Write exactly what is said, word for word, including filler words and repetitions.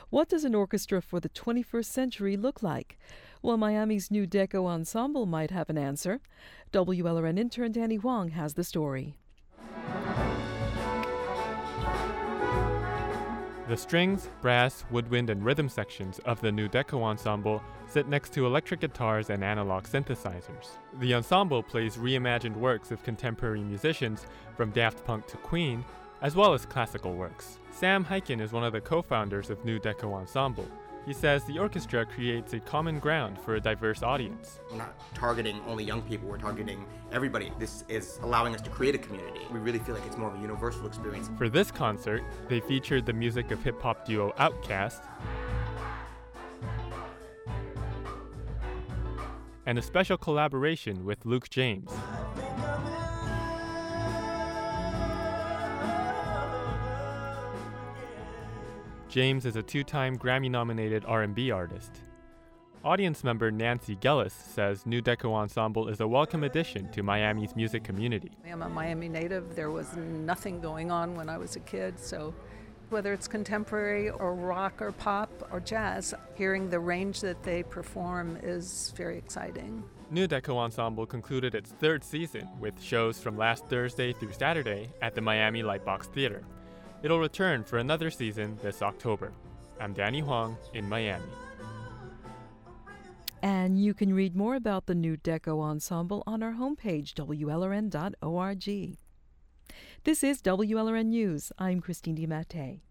What does an orchestra for the twenty-first century look like? Well, Miami's New Deco Ensemble might have an answer. W L R N intern Danny Huang has the story. The strings, brass, woodwind, and rhythm sections of the New Deco Ensemble sit next to electric guitars and analog synthesizers. The ensemble plays reimagined works of contemporary musicians from Daft Punk to Queen, as well as classical works. Sam Hyken is one of the co-founders of New Deco Ensemble. He says the orchestra creates a common ground for a diverse audience. We're not targeting only young people, we're targeting everybody. This is allowing us to create a community. We really feel like it's more of a universal experience. For this concert, they featured the music of hip-hop duo Outkast and a special collaboration with Luke James. James is a two-time Grammy-nominated R and B artist. Audience member Nancy Gellis says New Deco Ensemble is a welcome addition to Miami's music community. I'm a Miami native. There was nothing going on when I was a kid, so whether it's contemporary or rock or pop or jazz, hearing the range that they perform is very exciting. New Deco Ensemble concluded its third season with shows from last Thursday through Saturday at the Miami Lightbox Theater. It'll return for another season this October. I'm Danny Huang in Miami. And you can read more about the New Deco Ensemble on our homepage, W L R N dot org. This is W L R N News. I'm Christine DiMattei.